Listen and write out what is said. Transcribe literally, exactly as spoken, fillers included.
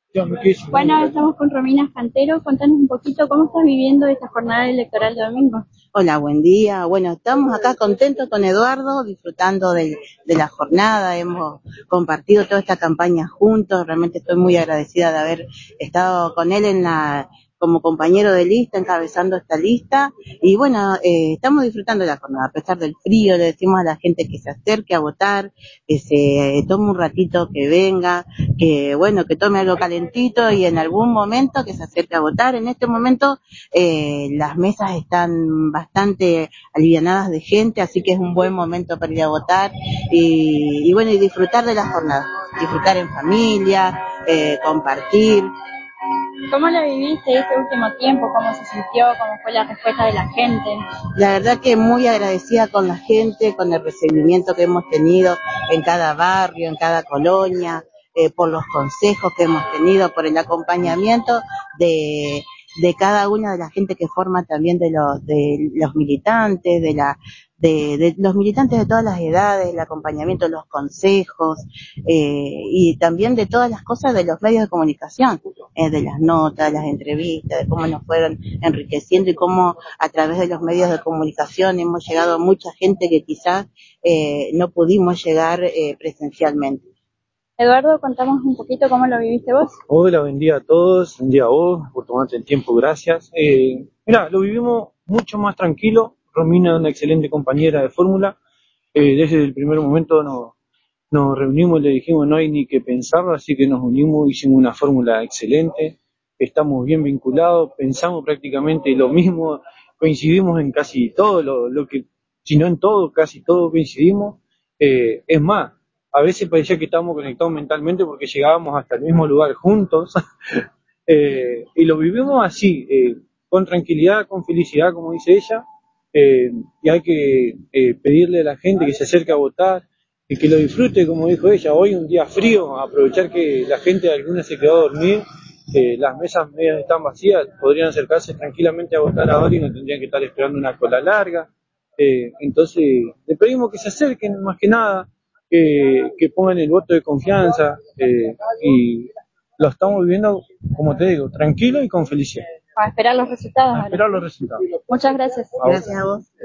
Bueno, estamos con Romina Cantero. Contanos un poquito cómo estás viviendo esta jornada electoral de domingo. Hola, buen día. Bueno, estamos acá contentos con Eduardo, disfrutando de, de la jornada. Hemos compartido toda esta campaña juntos. Realmente estoy muy agradecida de haber estado con él en la como compañero de lista, encabezando esta lista. Y bueno, eh, estamos disfrutando de la jornada. A pesar del frío, le decimos a la gente que se acerque a votar, que se tome un ratito, que venga, que bueno, que tome algo calentito y en algún momento que se acerque a votar. En este momento eh, las mesas están bastante alivianadas de gente, así que es un buen momento para ir a votar y, y bueno, y disfrutar de la jornada, disfrutar en familia, eh, compartir. ¿Cómo lo viviste este último tiempo? ¿Cómo se sintió? ¿Cómo fue la respuesta de la gente? La verdad que muy agradecida con la gente, con el recibimiento que hemos tenido en cada barrio, en cada colonia, eh, por los consejos que hemos tenido, por el acompañamiento de, de cada una de la gente que forma también de los, de los militantes, de la, de, de los militantes de todas las edades, el acompañamiento de los consejos, eh, y también de todas las cosas de los medios de comunicación, eh, de las notas, las entrevistas, de cómo nos fueron enriqueciendo y cómo a través de los medios de comunicación hemos llegado a mucha gente que quizás eh, no pudimos llegar eh, presencialmente. Eduardo, contamos un poquito cómo lo viviste vos. Hola, buen día a todos, buen día a vos por tomarte el tiempo, gracias. Eh, mira, lo vivimos mucho más tranquilo. Romina es una excelente compañera de fórmula. Eh, desde el primer momento nos, nos reunimos y le dijimos no hay ni que pensarlo, así que nos unimos, hicimos una fórmula excelente. Estamos bien vinculados, pensamos prácticamente lo mismo, coincidimos en casi todo, lo, lo que, si no en todo, casi todo coincidimos. Eh, es más, a veces parecía que estábamos conectados mentalmente porque llegábamos hasta el mismo lugar juntos. eh, y lo vivimos así, eh, con tranquilidad, con felicidad, como dice ella. Eh, y hay que eh, pedirle a la gente que se acerque a votar y que lo disfrute, como dijo ella. Hoy un día frío, aprovechar que la gente alguna se quedó a dormir, eh, las mesas medias están vacías, podrían acercarse tranquilamente a votar ahora y no tendrían que estar esperando una cola larga. Eh, entonces, le pedimos que se acerquen más que nada, que, que pongan el voto de confianza, eh, y lo estamos viviendo, como te digo, tranquilo y con felicidad. A esperar los resultados. A esperar los resultados. Muchas gracias. Gracias a vos.